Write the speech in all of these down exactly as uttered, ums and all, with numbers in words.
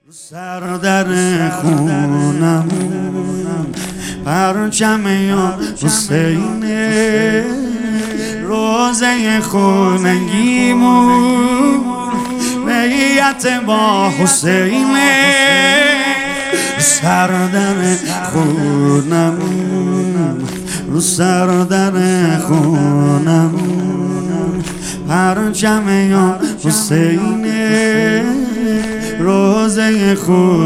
سردر خونم پرچم یا حسینه، روزه خونگیمون بیعت با حسینه. سردر خونم رو سردر خونم پرچم یا حسینه، روزه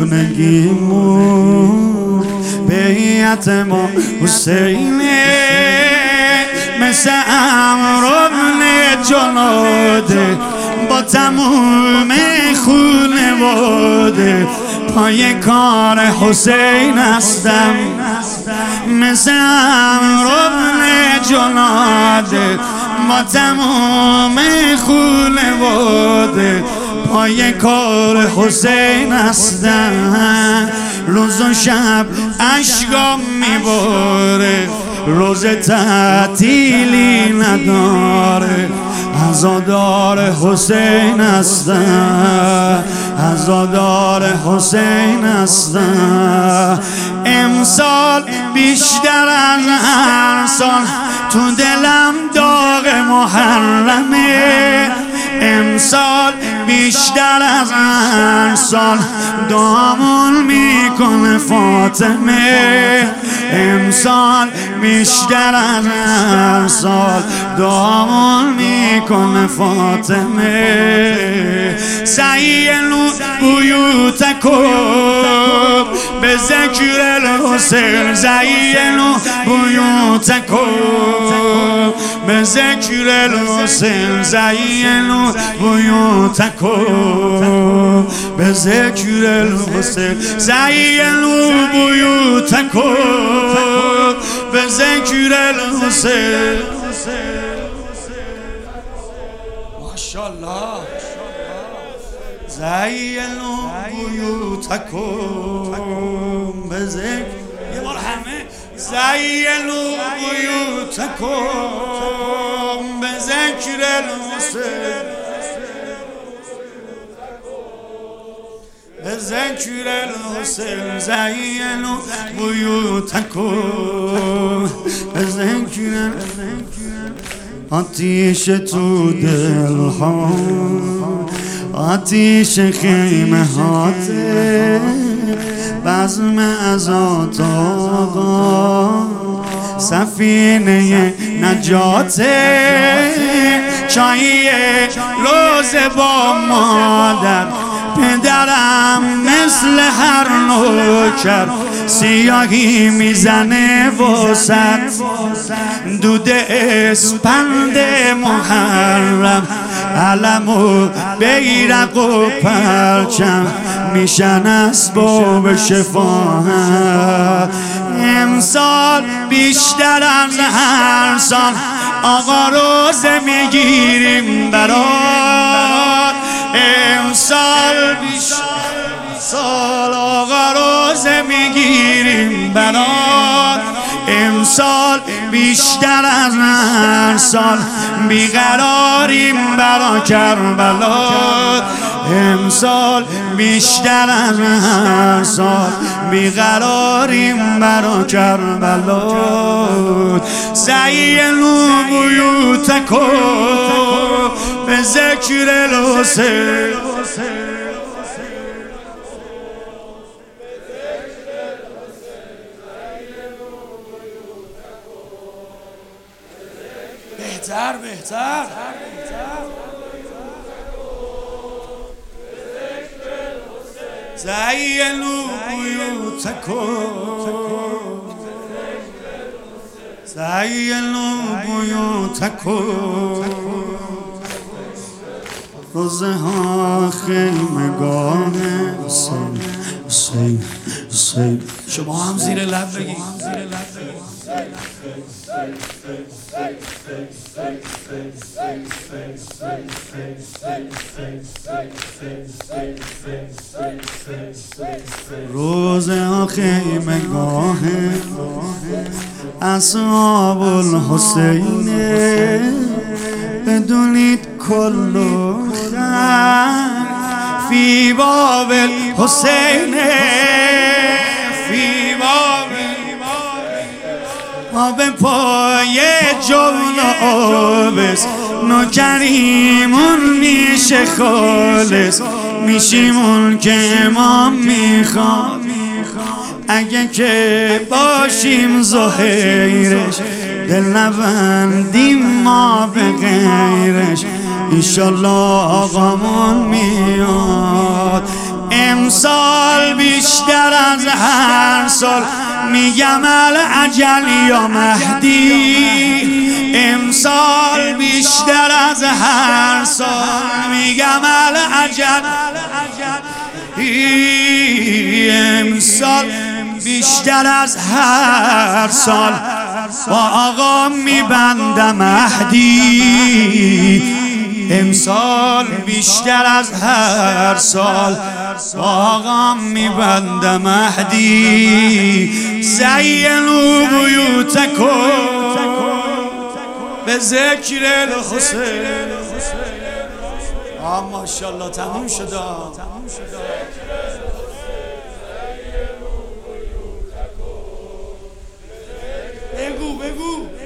خونگیمون بیعت ما حسینه. مثل امر بن جلاده با تموم خونواده پای کار حسین هستم. مثل امر بن جلاده با تموم خونواده پای کار حسین هستم. روز و شب اشکام میباره، روز تعطیلی نداره، عزادار حسین هستم، عزادار حسین هستم. امسال بیشتر از هر سال تو دلم داغ محرمه، امسال بیشتر از هر سال دامون میکنه فاطمه، امسال بیشتر از هر سال دامون میکنه فاطمه. زینوا بیوتکم به ذکر الحسین، زینوا بیوتکم به ذکر الحسین، زینوا بیوتکم به ذکر الحسین، زینوا بیوتکم به ذکر الحسین. ماشاءالله. زینوا بیوتکم به ذکر، یه بار همه زینوا بیوتکم به ذکر الحسین، به ذکر الحسین، زینوا بیوتکم به ذکر. آتیش تو دل ها، آتیش خیمه هاته، بزم ازات آقا سفینه نجاته. چایی روز با مادر پدرم مثل هر نوکر سیاهی میزنه وسط، دود اسپند محرم علم و بیرق و پرچم میشن اسباب شفاعت. امسال بیشتر از هر سال آقا روزه میگیریم برات، امسال بیشتر سال آقا روزه میگیریم برات، امسال بیشتر از هر سال بیقراریم برا کربلا، امسال بیشتر از هر سال بیقراریم برا کربلا. زینوا بیوتکم به ذکر الحسین، بهتر بهتر زینوا بیوتکم، زینوا بیوتکم. روزه ها خیمگاه حسین، حسین، حسین. شما هم زیر لب بگید. روزه ها خیمگاه اصحاب الحسینه، بدونید کل خیر فی باب الحسین فی باب آب پای جون آبس نوکریمون میشه خالص میشیمون که ما میخوام اگه که باشیم زهیرش دل نبندیم ما به غیرش انشالله آقامون میاد امسال بیشتر از هر سال میگم العجل یا مهدی امسال بیشتر از هر سال میگم العجل امسال بیشتر از هر سال با آقا میبندم مهدی امسال بیشتر از هر سال با آقا میبندم مهدی زینوا بیوتکم به ذکر الحسین آه ماشاءالله تموم شد بگو بگو